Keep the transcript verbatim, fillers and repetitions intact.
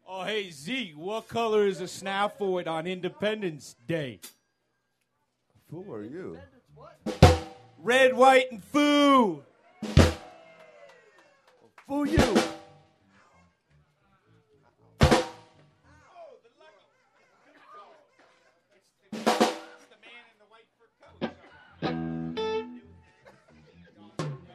Oh, hey, Zeke, what color is a snafford on Independence Day? Who are you? Red, white, and foo. Foo you.